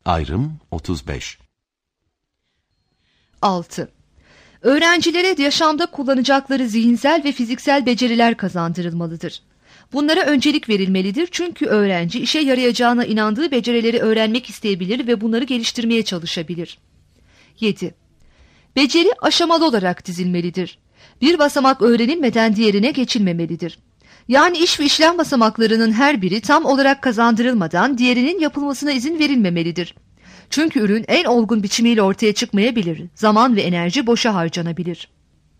Ayrım 35. 6. Öğrencilere yaşamda kullanacakları zihinsel ve fiziksel beceriler kazandırılmalıdır. Bunlara öncelik verilmelidir çünkü öğrenci işe yarayacağına inandığı becerileri öğrenmek isteyebilir ve bunları geliştirmeye çalışabilir. 7. Beceri aşamalı olarak dizilmelidir. Bir basamak öğrenilmeden diğerine geçilmemelidir. Yani iş ve işlem basamaklarının her biri tam olarak kazandırılmadan diğerinin yapılmasına izin verilmemelidir. Çünkü ürün en olgun biçimiyle ortaya çıkmayabilir, zaman ve enerji boşa harcanabilir.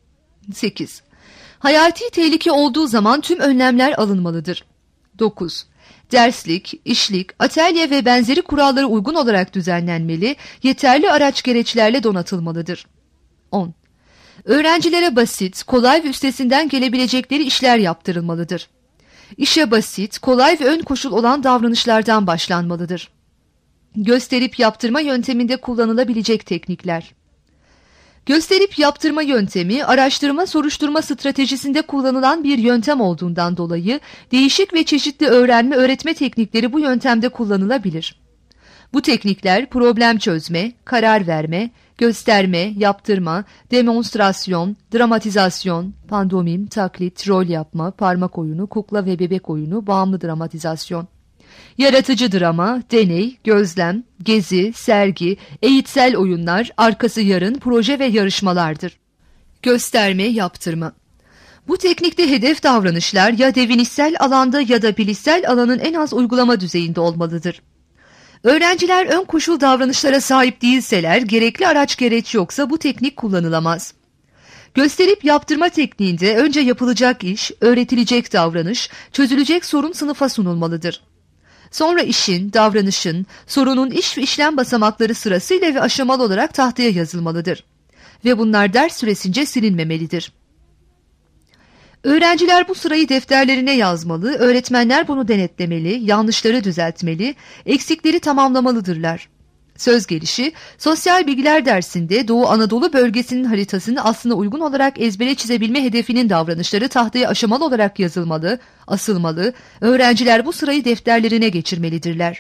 8. Hayati tehlike olduğu zaman tüm önlemler alınmalıdır. 9. Derslik, işlik, atölye ve benzeri kurallara uygun olarak düzenlenmeli, yeterli araç gereçlerle donatılmalıdır. 10. Öğrencilere basit, kolay ve üstesinden gelebilecekleri işler yaptırılmalıdır. İşe basit, kolay ve ön koşul olan davranışlardan başlanmalıdır. Gösterip yaptırma yönteminde kullanılabilecek teknikler. Gösterip yaptırma yöntemi, araştırma-soruşturma stratejisinde kullanılan bir yöntem olduğundan dolayı değişik ve çeşitli öğrenme-öğretme teknikleri bu yöntemde kullanılabilir. Bu teknikler problem çözme, karar verme, gösterme, yaptırma, demonstrasyon, dramatizasyon, pandomim, taklit, rol yapma, parmak oyunu, kukla ve bebek oyunu, bağımlı dramatizasyon, yaratıcı drama, deney, gözlem, gezi, sergi, eğitsel oyunlar, arkası yarın, proje ve yarışmalardır. Gösterme, yaptırma. Bu teknikte hedef davranışlar ya devinişsel alanda ya da bilişsel alanın en az uygulama düzeyinde olmalıdır. Öğrenciler ön koşul davranışlara sahip değilseler, gerekli araç gereç yoksa bu teknik kullanılamaz. Gösterip yaptırma tekniğinde önce yapılacak iş, öğretilecek davranış, çözülecek sorun sınıfa sunulmalıdır. Sonra işin, davranışın, sorunun iş ve işlem basamakları sırasıyla ve aşamalı olarak tahtaya yazılmalıdır. Ve bunlar ders süresince silinmemelidir. Öğrenciler bu sırayı defterlerine yazmalı, öğretmenler bunu denetlemeli, yanlışları düzeltmeli, eksikleri tamamlamalıdırlar. Söz gelişi, sosyal bilgiler dersinde Doğu Anadolu bölgesinin haritasını aslına uygun olarak ezbere çizebilme hedefinin davranışları tahtaya aşamalı olarak yazılmalı, asılmalı, öğrenciler bu sırayı defterlerine geçirmelidirler.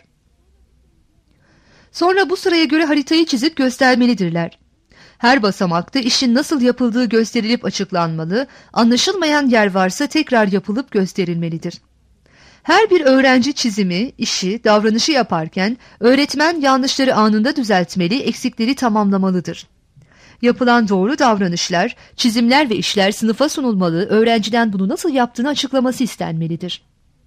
Sonra bu sıraya göre haritayı çizip göstermelidirler. Her basamakta işin nasıl yapıldığı gösterilip açıklanmalı, anlaşılmayan yer varsa tekrar yapılıp gösterilmelidir. Her bir öğrenci çizimi, işi, davranışı yaparken öğretmen yanlışları anında düzeltmeli, eksikleri tamamlamalıdır. Yapılan doğru davranışlar, çizimler ve işler sınıfa sunulmalı, öğrenciden bunu nasıl yaptığını açıklaması istenmelidir.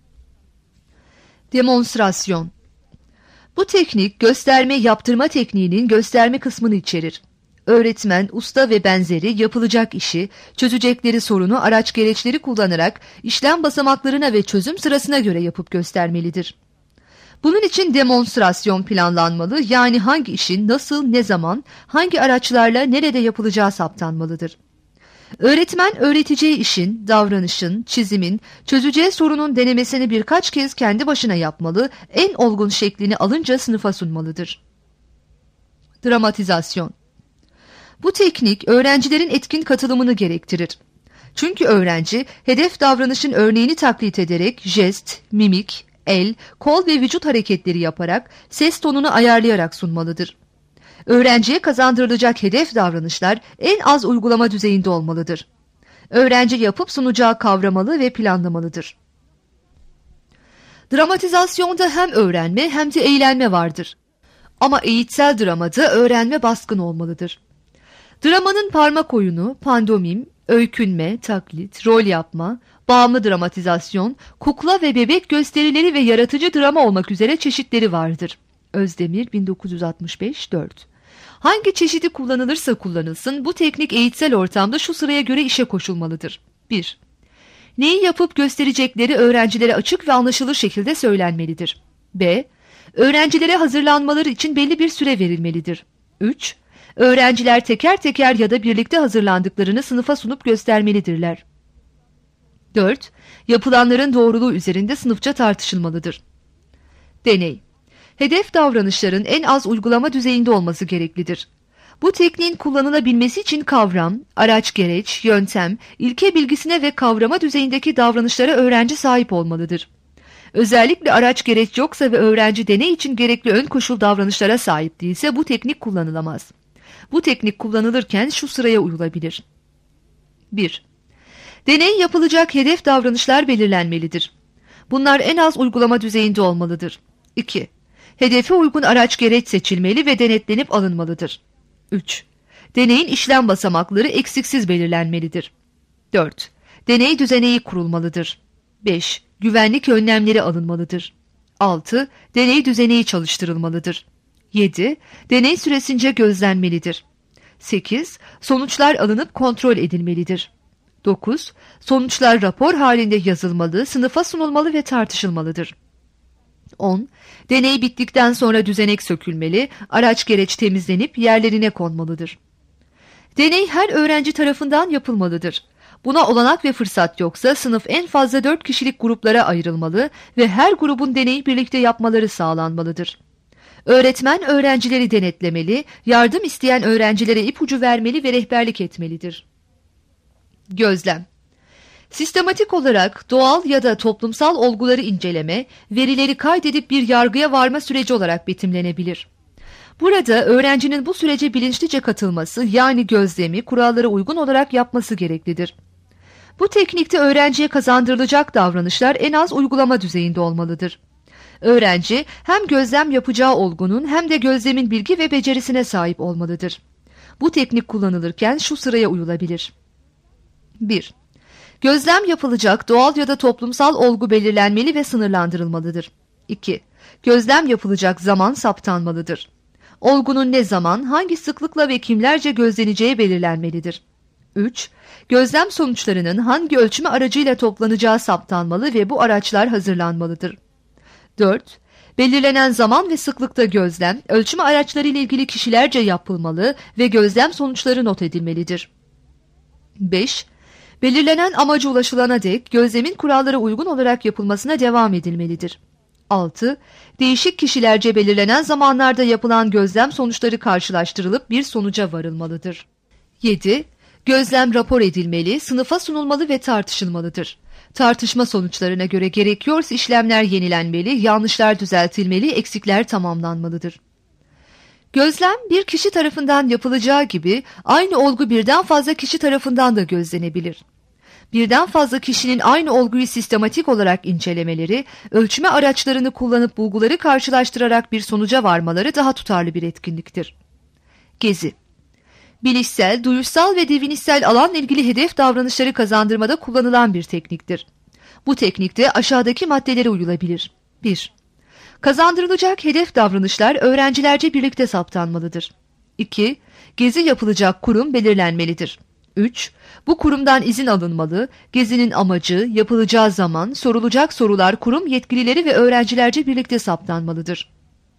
Demonstrasyon. Bu teknik gösterme yaptırma tekniğinin gösterme kısmını içerir. Öğretmen, usta ve benzeri yapılacak işi, çözecekleri sorunu araç gereçleri kullanarak işlem basamaklarına ve çözüm sırasına göre yapıp göstermelidir. Bunun için demonstrasyon planlanmalı, yani hangi işin nasıl, ne zaman, hangi araçlarla nerede yapılacağı saptanmalıdır. Öğretmen öğreteceği işin, davranışın, çizimin, çözeceği sorunun denemesini birkaç kez kendi başına yapmalı, en olgun şeklini alınca sınıfa sunmalıdır. Dramatizasyon. Bu teknik öğrencilerin etkin katılımını gerektirir. Çünkü öğrenci hedef davranışın örneğini taklit ederek jest, mimik, el, kol ve vücut hareketleri yaparak ses tonunu ayarlayarak sunmalıdır. Öğrenciye kazandırılacak hedef davranışlar en az uygulama düzeyinde olmalıdır. Öğrenci yapıp sunacağı kavramalı ve planlamalıdır. Dramatizasyonda hem öğrenme hem de eğlenme vardır. Ama eğitsel dramada öğrenme baskın olmalıdır. Dramanın parmak oyunu, pandomim, öykünme, taklit, rol yapma, bağımlı dramatizasyon, kukla ve bebek gösterileri ve yaratıcı drama olmak üzere çeşitleri vardır. Özdemir 1965 4. Hangi çeşidi kullanılırsa kullanılsın bu teknik eğitsel ortamda şu sıraya göre işe koşulmalıdır. 1. Neyi yapıp gösterecekleri öğrencilere açık ve anlaşılır şekilde söylenmelidir. B. Öğrencilere hazırlanmaları için belli bir süre verilmelidir. 3. Öğrenciler teker teker ya da birlikte hazırlandıklarını sınıfa sunup göstermelidirler. 4. Yapılanların doğruluğu üzerinde sınıfça tartışılmalıdır. Deney. Hedef davranışların en az uygulama düzeyinde olması gereklidir. Bu tekniğin kullanılabilmesi için kavram, araç gereç, yöntem, ilke bilgisine ve kavrama düzeyindeki davranışlara öğrenci sahip olmalıdır. Özellikle araç gereç yoksa ve öğrenci deney için gerekli ön koşul davranışlara sahip değilse bu teknik kullanılamaz. Bu teknik kullanılırken şu sıraya uyulabilir. 1. Deney yapılacak hedef davranışlar belirlenmelidir. Bunlar en az uygulama düzeyinde olmalıdır. 2. Hedefe uygun araç gereç seçilmeli ve denetlenip alınmalıdır. 3. Deneyin işlem basamakları eksiksiz belirlenmelidir. 4. Deney düzeneği kurulmalıdır. 5. Güvenlik önlemleri alınmalıdır. 6. Deney düzeneği çalıştırılmalıdır. 7. Deney süresince gözlenmelidir. 8. Sonuçlar alınıp kontrol edilmelidir. 9. Sonuçlar rapor halinde yazılmalı, sınıfa sunulmalı ve tartışılmalıdır. 10. Deney bittikten sonra düzenek sökülmeli, araç gereç temizlenip yerlerine konmalıdır. Deney her öğrenci tarafından yapılmalıdır. Buna olanak ve fırsat yoksa sınıf en fazla 4 kişilik gruplara ayrılmalı ve her grubun deneyi birlikte yapmaları sağlanmalıdır. Öğretmen öğrencileri denetlemeli, yardım isteyen öğrencilere ipucu vermeli ve rehberlik etmelidir. Gözlem. Sistematik olarak doğal ya da toplumsal olguları inceleme, verileri kaydedip bir yargıya varma süreci olarak betimlenebilir. Burada öğrencinin bu sürece bilinçlice katılması, yani gözlemi kurallara uygun olarak yapması gereklidir. Bu teknikte öğrenciye kazandırılacak davranışlar en az uygulama düzeyinde olmalıdır. Öğrenci hem gözlem yapacağı olgunun hem de gözlemin bilgi ve becerisine sahip olmalıdır. Bu teknik kullanılırken şu sıraya uyulabilir. 1. Gözlem yapılacak doğal ya da toplumsal olgu belirlenmeli ve sınırlandırılmalıdır. 2. Gözlem yapılacak zaman saptanmalıdır. Olgunun ne zaman, hangi sıklıkla ve kimlerce gözleneceği belirlenmelidir. 3. Gözlem sonuçlarının hangi ölçme aracıyla toplanacağı saptanmalı ve bu araçlar hazırlanmalıdır. 4. Belirlenen zaman ve sıklıkta gözlem, ölçme araçları ile ilgili kişilerce yapılmalı ve gözlem sonuçları not edilmelidir. 5. Belirlenen amaca ulaşılana dek gözlemin kurallara uygun olarak yapılmasına devam edilmelidir. 6. Değişik kişilerce belirlenen zamanlarda yapılan gözlem sonuçları karşılaştırılıp bir sonuca varılmalıdır. 7. Gözlem rapor edilmeli, sınıfa sunulmalı ve tartışılmalıdır. Tartışma sonuçlarına göre gerekiyorsa işlemler yenilenmeli, yanlışlar düzeltilmeli, eksikler tamamlanmalıdır. Gözlem bir kişi tarafından yapılacağı gibi aynı olgu birden fazla kişi tarafından da gözlenebilir. Birden fazla kişinin aynı olguyu sistematik olarak incelemeleri, ölçme araçlarını kullanıp bulguları karşılaştırarak bir sonuca varmaları daha tutarlı bir etkinliktir. Gezi. Bilişsel, duyuşsal ve divinişsel alanla ilgili hedef davranışları kazandırmada kullanılan bir tekniktir. Bu teknikte aşağıdaki maddelere uyulabilir. 1. Kazandırılacak hedef davranışlar öğrencilerce birlikte saptanmalıdır. 2. Gezi yapılacak kurum belirlenmelidir. 3. Bu kurumdan izin alınmalı, gezinin amacı, yapılacağı zaman, sorulacak sorular kurum yetkilileri ve öğrencilerce birlikte saptanmalıdır.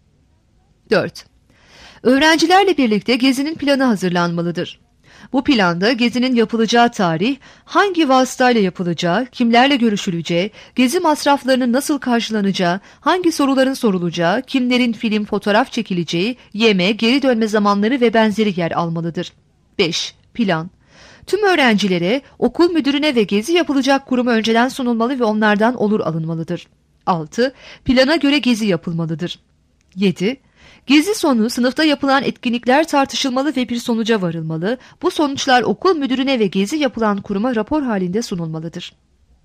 4. Öğrencilerle birlikte gezinin planı hazırlanmalıdır. Bu planda gezinin yapılacağı tarih, hangi vasıtayla yapılacağı, kimlerle görüşüleceği, gezi masraflarının nasıl karşılanacağı, hangi soruların sorulacağı, kimlerin film, fotoğraf çekileceği, yeme, geri dönme zamanları ve benzeri yer almalıdır. 5. Plan. Tüm öğrencilere, okul müdürüne ve gezi yapılacak kuruma önceden sunulmalı ve onlardan olur alınmalıdır. 6. Plana göre gezi yapılmalıdır. 7. Gezi sonu sınıfta yapılan etkinlikler tartışılmalı ve bir sonuca varılmalı. Bu sonuçlar okul müdürüne ve gezi yapılan kuruma rapor halinde sunulmalıdır.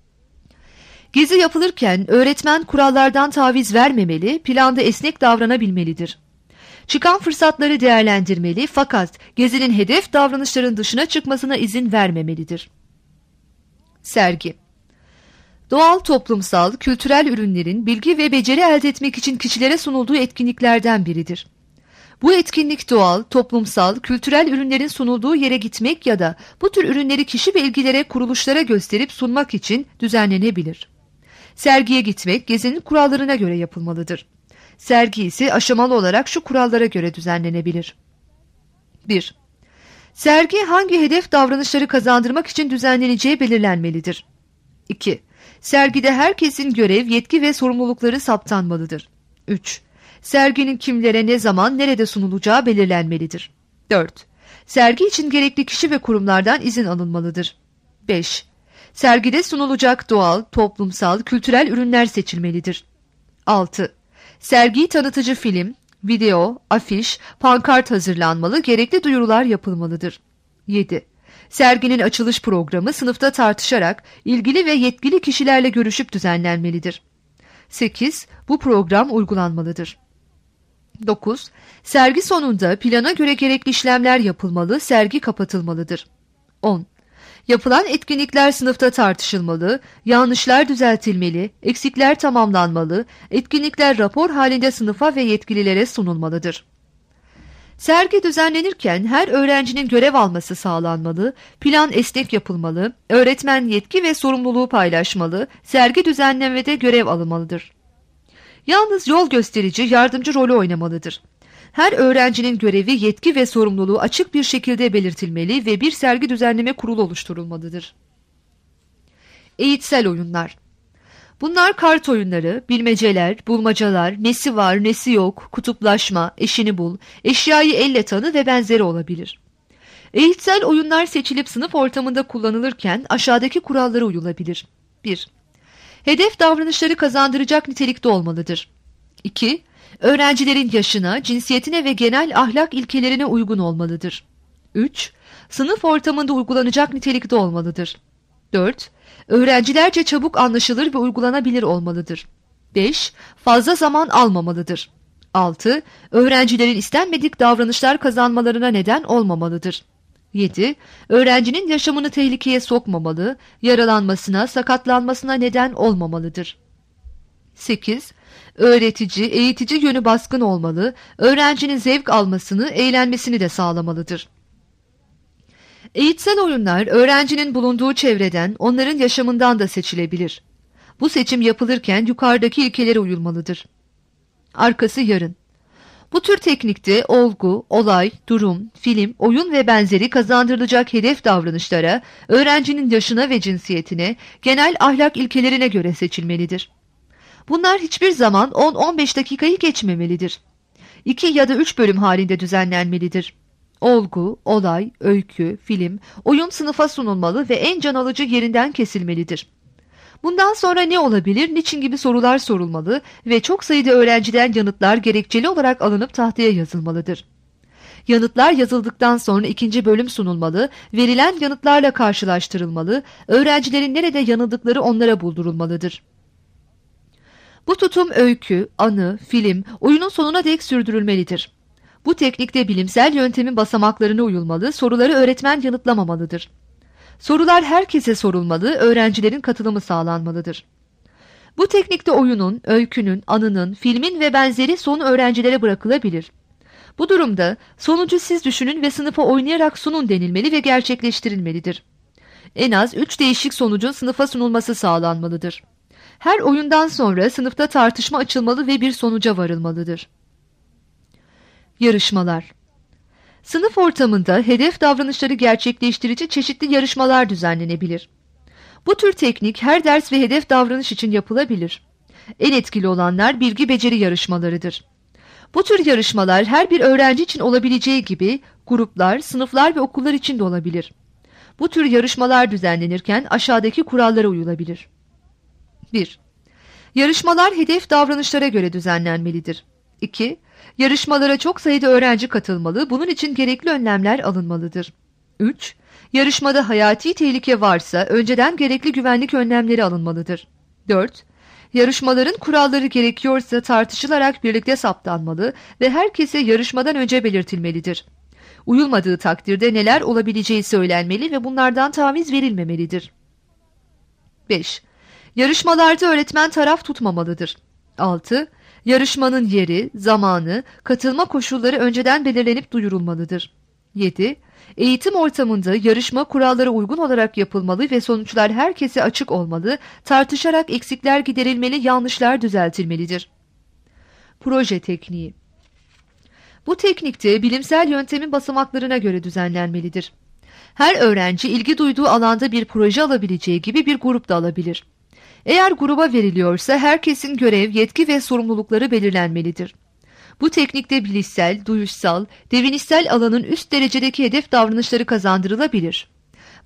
Gezi yapılırken öğretmen kurallardan taviz vermemeli, planda esnek davranabilmelidir. Çıkan fırsatları değerlendirmeli fakat gezinin hedef davranışların dışına çıkmasına izin vermemelidir. Sergi. Doğal, toplumsal, kültürel ürünlerin bilgi ve beceri elde etmek için kişilere sunulduğu etkinliklerden biridir. Bu etkinlik doğal, toplumsal, kültürel ürünlerin sunulduğu yere gitmek ya da bu tür ürünleri kişi ve ilgilere, kuruluşlara gösterip sunmak için düzenlenebilir. Sergiye gitmek gezinin kurallarına göre yapılmalıdır. Sergi ise aşamalı olarak şu kurallara göre düzenlenebilir. 1. Sergi hangi hedef davranışları kazandırmak için düzenleneceği belirlenmelidir. 2. Sergide herkesin görev, yetki ve sorumlulukları saptanmalıdır. 3. Serginin kimlere, ne zaman, nerede sunulacağı belirlenmelidir. 4. Sergi için gerekli kişi ve kurumlardan izin alınmalıdır. 5. Sergide sunulacak doğal, toplumsal, kültürel ürünler seçilmelidir. 6. Sergiyi tanıtıcı film, video, afiş, pankart hazırlanmalı, gerekli duyurular yapılmalıdır. 7. Serginin açılış programı sınıfta tartışarak ilgili ve yetkili kişilerle görüşüp düzenlenmelidir. 8. Bu program uygulanmalıdır. 9. Sergi sonunda plana göre gerekli işlemler yapılmalı, sergi kapatılmalıdır. 10. Yapılan etkinlikler sınıfta tartışılmalı, yanlışlar düzeltilmeli, eksikler tamamlanmalı, etkinlikler rapor halinde sınıfa ve yetkililere sunulmalıdır. Sergi düzenlenirken her öğrencinin görev alması sağlanmalı, plan esnek yapılmalı, öğretmen yetki ve sorumluluğu paylaşmalı, sergi düzenlemede görev alınmalıdır. Yalnız yol gösterici, yardımcı rolü oynamalıdır. Her öğrencinin görevi, yetki ve sorumluluğu açık bir şekilde belirtilmeli ve bir sergi düzenleme kurulu oluşturulmalıdır. Eğitsel oyunlar. Bunlar kart oyunları, bilmeceler, bulmacalar, nesi var, nesi yok, kutuplaşma, eşini bul, eşyayı elle tanı ve benzeri olabilir. Eğitsel oyunlar seçilip sınıf ortamında kullanılırken aşağıdaki kurallara uyulabilir. 1. Hedef davranışları kazandıracak nitelikte olmalıdır. 2. Öğrencilerin yaşına, cinsiyetine ve genel ahlak ilkelerine uygun olmalıdır. 3. Sınıf ortamında uygulanacak nitelikte olmalıdır. 4. Öğrencilerce çabuk anlaşılır ve uygulanabilir olmalıdır. 5. Fazla zaman almamalıdır. 6. Öğrencilerin istenmedik davranışlar kazanmalarına neden olmamalıdır. 7. Öğrencinin yaşamını tehlikeye sokmamalı, yaralanmasına, sakatlanmasına neden olmamalıdır. 8. Öğretici, eğitici yönü baskın olmalı, öğrencinin zevk almasını, eğlenmesini de sağlamalıdır. Eğitsel oyunlar öğrencinin bulunduğu çevreden, onların yaşamından da seçilebilir. Bu seçim yapılırken yukarıdaki ilkelere uyulmalıdır. Arkası yarın. Bu tür teknikte olgu, olay, durum, film, oyun ve benzeri kazandırılacak hedef davranışlara, öğrencinin yaşına ve cinsiyetine, genel ahlak ilkelerine göre seçilmelidir. Bunlar hiçbir zaman 10-15 dakikayı geçmemelidir. 2 ya da 3 bölüm halinde düzenlenmelidir. Olgu, olay, öykü, film, oyun sınıfa sunulmalı ve en can alıcı yerinden kesilmelidir. Bundan sonra ne olabilir, niçin gibi sorular sorulmalı ve çok sayıda öğrenciden yanıtlar gerekçeli olarak alınıp tahtaya yazılmalıdır. Yanıtlar yazıldıktan sonra 2. bölüm sunulmalı, verilen yanıtlarla karşılaştırılmalı, öğrencilerin nerede yanıldıkları onlara buldurulmalıdır. Bu tutum öykü, anı, film, oyunun sonuna dek sürdürülmelidir. Bu teknikte bilimsel yöntemin basamaklarına uyulmalı, soruları öğretmen yanıtlamamalıdır. Sorular herkese sorulmalı, öğrencilerin katılımı sağlanmalıdır. Bu teknikte oyunun, öykünün, anının, filmin ve benzeri sonu öğrencilere bırakılabilir. Bu durumda sonucu siz düşünün ve sınıfa oynayarak sunun denilmeli ve gerçekleştirilmelidir. En az 3 değişik sonucun sınıfa sunulması sağlanmalıdır. Her oyundan sonra sınıfta tartışma açılmalı ve bir sonuca varılmalıdır. Yarışmalar. Sınıf ortamında hedef davranışları gerçekleştirici çeşitli yarışmalar düzenlenebilir. Bu tür teknik her ders ve hedef davranış için yapılabilir. En etkili olanlar bilgi beceri yarışmalarıdır. Bu tür yarışmalar her bir öğrenci için olabileceği gibi gruplar, sınıflar ve okullar için de olabilir. Bu tür yarışmalar düzenlenirken aşağıdaki kurallara uyulabilir. 1. Yarışmalar hedef davranışlara göre düzenlenmelidir. 2. Yarışmalara çok sayıda öğrenci katılmalı, bunun için gerekli önlemler alınmalıdır. 3. Yarışmada hayati tehlike varsa önceden gerekli güvenlik önlemleri alınmalıdır. 4. Yarışmaların kuralları gerekiyorsa tartışılarak birlikte saptanmalı ve herkese yarışmadan önce belirtilmelidir. Uyulmadığı takdirde neler olabileceği söylenmeli ve bunlardan taviz verilmemelidir. 5. Yarışmalarda öğretmen taraf tutmamalıdır. 6. Yarışmanın yeri, zamanı, katılma koşulları önceden belirlenip duyurulmalıdır. 7. Eğitim ortamında yarışma kurallara uygun olarak yapılmalı ve sonuçlar herkese açık olmalı, tartışarak eksikler giderilmeli, yanlışlar düzeltilmelidir. Proje tekniği. Bu teknikte bilimsel yöntemin basamaklarına göre düzenlenmelidir. Her öğrenci ilgi duyduğu alanda bir proje alabileceği gibi bir grup da alabilir. Eğer gruba veriliyorsa herkesin görev, yetki ve sorumlulukları belirlenmelidir. Bu teknikte bilişsel, duyuşsal, devinişsel alanın üst derecedeki hedef davranışları kazandırılabilir.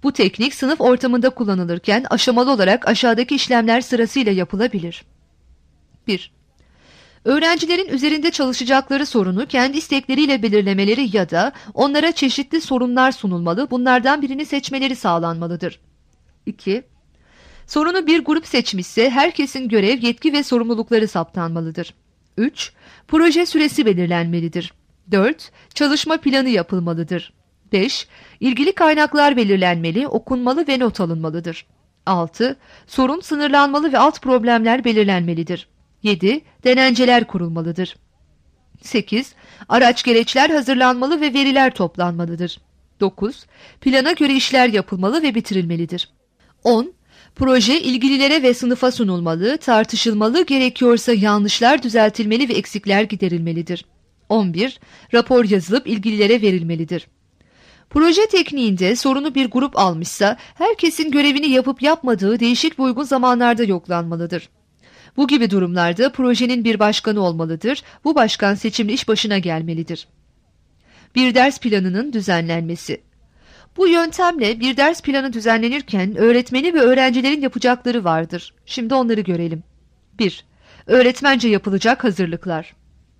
Bu teknik sınıf ortamında kullanılırken aşamalı olarak aşağıdaki işlemler sırasıyla yapılabilir. 1. Öğrencilerin üzerinde çalışacakları sorunu kendi istekleriyle belirlemeleri ya da onlara çeşitli sorunlar sunulmalı, bunlardan birini seçmeleri sağlanmalıdır. 2. Sorunu bir grup seçmişse herkesin görev, yetki ve sorumlulukları saptanmalıdır. 3. Proje süresi belirlenmelidir. 4. Çalışma planı yapılmalıdır. 5. İlgili kaynaklar belirlenmeli, okunmalı ve not alınmalıdır. 6. Sorun sınırlanmalı ve alt problemler belirlenmelidir. 7. Denenceler kurulmalıdır. 8. Araç gereçler hazırlanmalı ve veriler toplanmalıdır. 9. Plana göre işler yapılmalı ve bitirilmelidir. 10. Proje ilgililere ve sınıfa sunulmalı, tartışılmalı, gerekiyorsa yanlışlar düzeltilmeli ve eksikler giderilmelidir. 11. Rapor yazılıp ilgililere verilmelidir. Proje tekniğinde sorunu bir grup almışsa herkesin görevini yapıp yapmadığı değişik ve uygun zamanlarda yoklanmalıdır. Bu gibi durumlarda projenin bir başkanı olmalıdır. Bu başkan seçimli iş başına gelmelidir. Bir ders planının düzenlenmesi. Bu yöntemle bir ders planı düzenlenirken öğretmeni ve öğrencilerin yapacakları vardır. Şimdi onları görelim. 1. Öğretmence yapılacak hazırlıklar.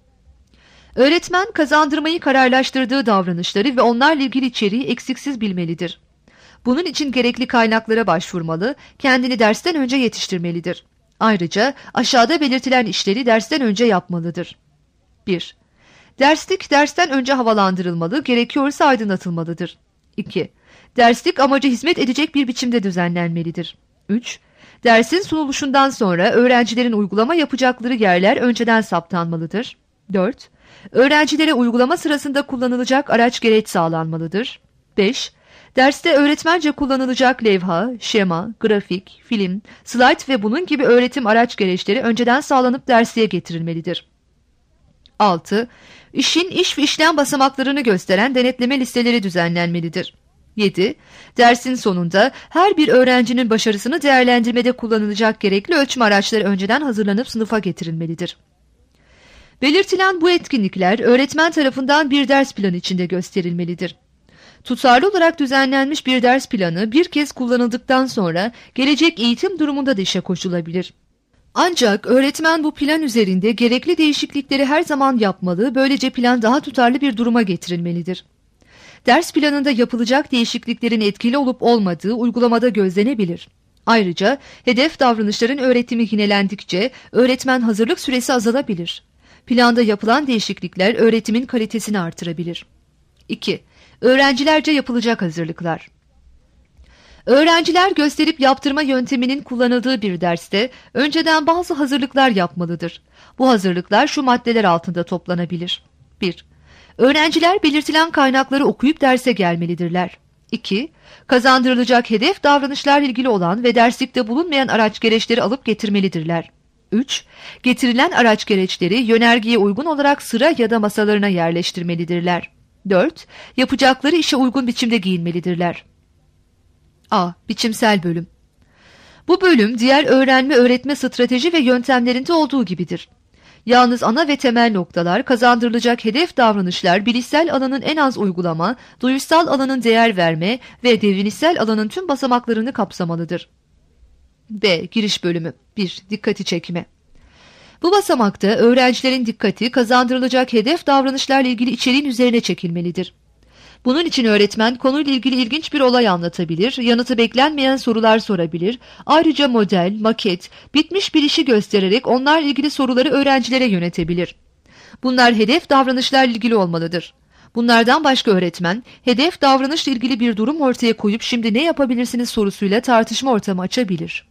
Öğretmen kazandırmayı kararlaştırdığı davranışları ve onlarla ilgili içeriği eksiksiz bilmelidir. Bunun için gerekli kaynaklara başvurmalı, kendini dersten önce yetiştirmelidir. Ayrıca aşağıda belirtilen işleri dersten önce yapmalıdır. 1. Derslik dersten önce havalandırılmalı, gerekiyorsa aydınlatılmalıdır. 2. Derslik amaca hizmet edecek bir biçimde düzenlenmelidir. 3. Dersin sunuluşundan sonra öğrencilerin uygulama yapacakları yerler önceden saptanmalıdır. 4. Öğrencilere uygulama sırasında kullanılacak araç gereç sağlanmalıdır. 5. Derste öğretmence kullanılacak levha, şema, grafik, film, slayt ve bunun gibi öğretim araç gereçleri önceden sağlanıp dersiye getirilmelidir. 6. İşin iş ve işlem basamaklarını gösteren denetleme listeleri düzenlenmelidir. 7. Dersin sonunda her bir öğrencinin başarısını değerlendirmede kullanılacak gerekli ölçüm araçları önceden hazırlanıp sınıfa getirilmelidir. Belirtilen bu etkinlikler öğretmen tarafından bir ders planı içinde gösterilmelidir. Tutarlı olarak düzenlenmiş bir ders planı bir kez kullanıldıktan sonra gelecek eğitim durumunda da işe koşulabilir. Ancak öğretmen bu plan üzerinde gerekli değişiklikleri her zaman yapmalı, böylece plan daha tutarlı bir duruma getirilmelidir. Ders planında yapılacak değişikliklerin etkili olup olmadığı uygulamada gözlenebilir. Ayrıca hedef davranışların öğretimi yinelendikçe öğretmen hazırlık süresi azalabilir. Planda yapılan değişiklikler öğretimin kalitesini artırabilir. 2. Öğrencilerce yapılacak hazırlıklar. Öğrenciler gösterip yaptırma yönteminin kullanıldığı bir derste önceden bazı hazırlıklar yapmalıdır. Bu hazırlıklar şu maddeler altında toplanabilir. 1. Öğrenciler belirtilen kaynakları okuyup derse gelmelidirler. 2. Kazandırılacak hedef davranışlarla ilgili olan ve derslikte bulunmayan araç gereçleri alıp getirmelidirler. 3. Getirilen araç gereçleri yönergeye uygun olarak sıra ya da masalarına yerleştirmelidirler. 4. Yapacakları işe uygun biçimde giyinmelidirler. A. Biçimsel bölüm. Bu bölüm diğer öğrenme-öğretme strateji ve yöntemlerinde olduğu gibidir. Yalnız ana ve temel noktalar, kazandırılacak hedef davranışlar, bilişsel alanın en az uygulama, duyusal alanın değer verme ve devinişsel alanın tüm basamaklarını kapsamalıdır. B. Giriş bölümü. 1. Dikkati çekme. Bu basamakta öğrencilerin dikkati kazandırılacak hedef davranışlarla ilgili içeriğin üzerine çekilmelidir. Bunun için öğretmen konuyla ilgili ilginç bir olay anlatabilir, yanıtı beklenmeyen sorular sorabilir, ayrıca model, maket, bitmiş bir işi göstererek onlarla ilgili soruları öğrencilere yönetebilir. Bunlar hedef davranışlarla ilgili olmalıdır. Bunlardan başka öğretmen, hedef davranışla ilgili bir durum ortaya koyup şimdi ne yapabilirsiniz sorusuyla tartışma ortamı açabilir.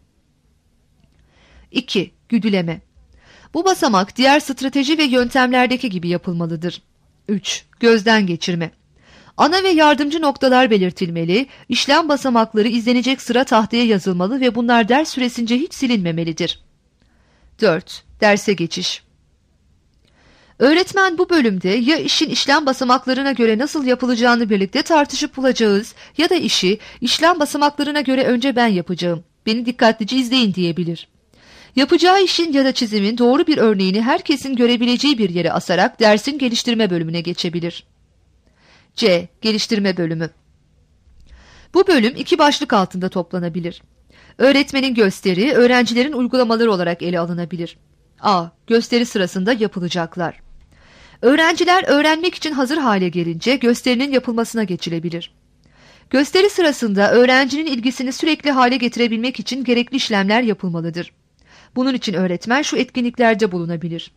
2. Güdüleme. Bu basamak diğer strateji ve yöntemlerdeki gibi yapılmalıdır. 3. Gözden geçirme. Ana ve yardımcı noktalar belirtilmeli, işlem basamakları izlenecek sıra tahtaya yazılmalı ve bunlar ders süresince hiç silinmemelidir. 4. Derse geçiş. Öğretmen bu bölümde ya işin işlem basamaklarına göre nasıl yapılacağını birlikte tartışıp bulacağız ya da işi işlem basamaklarına göre önce ben yapacağım, beni dikkatlice izleyin diyebilir. Yapacağı işin ya da çizimin doğru bir örneğini herkesin görebileceği bir yere asarak dersin geliştirme bölümüne geçebilir. C. Geliştirme bölümü. Bu bölüm iki başlık altında toplanabilir. Öğretmenin gösteri, öğrencilerin uygulamaları olarak ele alınabilir. A. Gösteri sırasında yapılacaklar. Öğrenciler öğrenmek için hazır hale gelince gösterinin yapılmasına geçilebilir. Gösteri sırasında öğrencinin ilgisini sürekli hale getirebilmek için gerekli işlemler yapılmalıdır. Bunun için öğretmen şu etkinliklerde bulunabilir.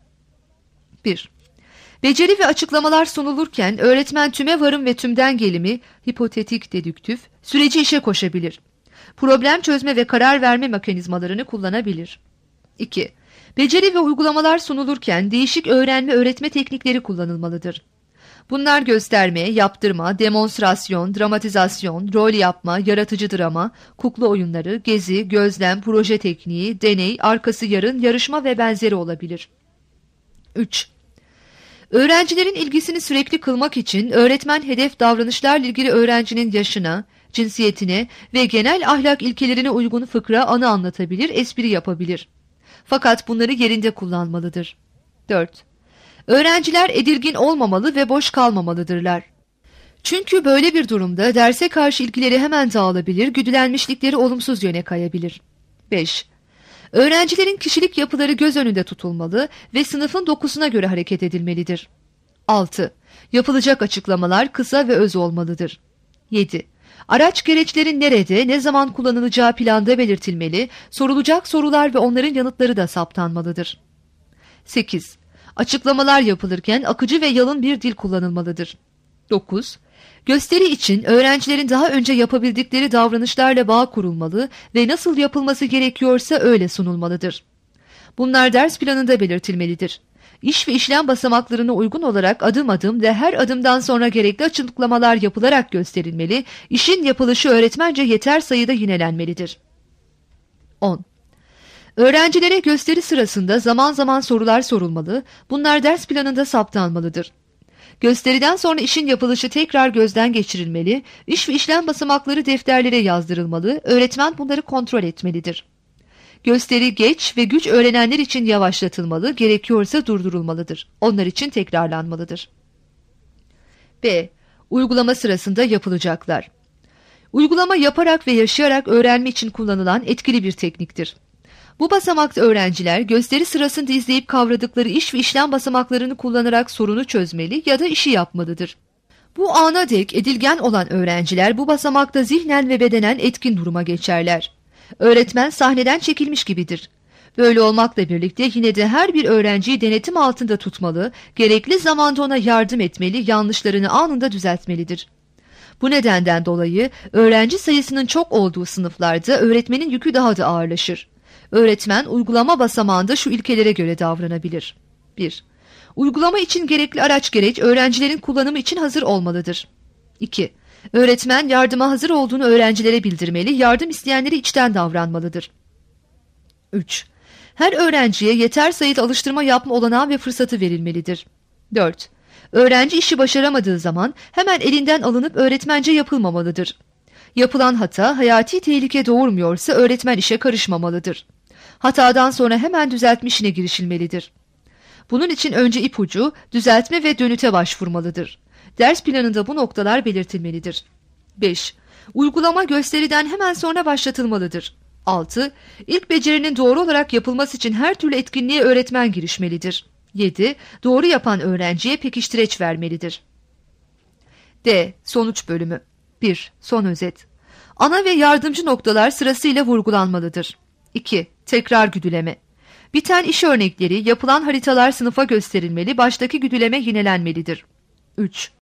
1. Beceri ve açıklamalar sunulurken öğretmen tüme varım ve tümden gelimi, hipotetik dedüktif, süreci işe koşabilir. Problem çözme ve karar verme mekanizmalarını kullanabilir. 2. Beceri ve uygulamalar sunulurken değişik öğrenme-öğretme teknikleri kullanılmalıdır. Bunlar gösterme, yaptırma, demonstrasyon, dramatizasyon, rol yapma, yaratıcı drama, kukla oyunları, gezi, gözlem, proje tekniği, deney, arkası yarın, yarışma ve benzeri olabilir. 3. Öğrencilerin ilgisini sürekli kılmak için öğretmen hedef davranışlarla ilgili öğrencinin yaşına, cinsiyetine ve genel ahlak ilkelerine uygun fıkra, anı anlatabilir, espri yapabilir. Fakat bunları yerinde kullanmalıdır. 4. Öğrenciler edilgin olmamalı ve boş kalmamalıdırlar. Çünkü böyle bir durumda derse karşı ilgileri hemen dağılabilir, güdülenmişlikleri olumsuz yöne kayabilir. 5. Öğrencilerin kişilik yapıları göz önünde tutulmalı ve sınıfın dokusuna göre hareket edilmelidir. 6. Yapılacak açıklamalar kısa ve öz olmalıdır. 7. Araç gereçlerin nerede, ne zaman kullanılacağı planda belirtilmeli, sorulacak sorular ve onların yanıtları da saptanmalıdır. 8. Açıklamalar yapılırken akıcı ve yalın bir dil kullanılmalıdır. 9. Gösteri için öğrencilerin daha önce yapabildikleri davranışlarla bağ kurulmalı ve nasıl yapılması gerekiyorsa öyle sunulmalıdır. Bunlar ders planında belirtilmelidir. İş ve işlem basamaklarına uygun olarak adım adım ve her adımdan sonra gerekli açıklamalar yapılarak gösterilmeli, işin yapılışı öğretmence yeter sayıda yinelenmelidir. 10. Öğrencilere gösteri sırasında zaman zaman sorular sorulmalı, bunlar ders planında saptanmalıdır. Gösteriden sonra işin yapılışı tekrar gözden geçirilmeli, iş ve işlem basamakları defterlere yazdırılmalı, öğretmen bunları kontrol etmelidir. Gösteri geç ve güç öğrenenler için yavaşlatılmalı, gerekiyorsa durdurulmalıdır. Onlar için tekrarlanmalıdır. B. Uygulama sırasında yapılacaklar. Uygulama yaparak ve yaşayarak öğrenme için kullanılan etkili bir tekniktir. Bu basamakta öğrenciler gösteri sırasında izleyip kavradıkları iş ve işlem basamaklarını kullanarak sorunu çözmeli ya da işi yapmalıdır. Bu ana dek edilgen olan öğrenciler bu basamakta zihnen ve bedenen etkin duruma geçerler. Öğretmen sahneden çekilmiş gibidir. Böyle olmakla birlikte yine de her bir öğrenciyi denetim altında tutmalı, gerekli zamanda ona yardım etmeli, yanlışlarını anında düzeltmelidir. Bu nedenden dolayı öğrenci sayısının çok olduğu sınıflarda öğretmenin yükü daha da ağırlaşır. Öğretmen uygulama basamağında şu ilkelere göre davranabilir. 1. Uygulama için gerekli araç gereç öğrencilerin kullanımı için hazır olmalıdır. 2. Öğretmen yardıma hazır olduğunu öğrencilere bildirmeli, yardım isteyenlere içten davranmalıdır. 3. Her öğrenciye yeter sayıda alıştırma yapma olanağı ve fırsatı verilmelidir. 4. Öğrenci işi başaramadığı zaman hemen elinden alınıp öğretmence yapılmamalıdır. Yapılan hata hayati tehlike doğurmuyorsa öğretmen işe karışmamalıdır. Hatadan sonra hemen düzeltme işine girişilmelidir. Bunun için önce ipucu, düzeltme ve dönüte başvurmalıdır. Ders planında bu noktalar belirtilmelidir. 5. Uygulama gösteriden hemen sonra başlatılmalıdır. 6. İlk becerinin doğru olarak yapılması için her türlü etkinliğe öğretmen girişmelidir. 7. Doğru yapan öğrenciye pekiştireç vermelidir. D. Sonuç bölümü. 1. Son özet. Ana ve yardımcı noktalar sırasıyla vurgulanmalıdır. 2. Tekrar güdüleme. Biten iş örnekleri, yapılan haritalar sınıfa gösterilmeli, baştaki güdüleme yinelenmelidir. 3.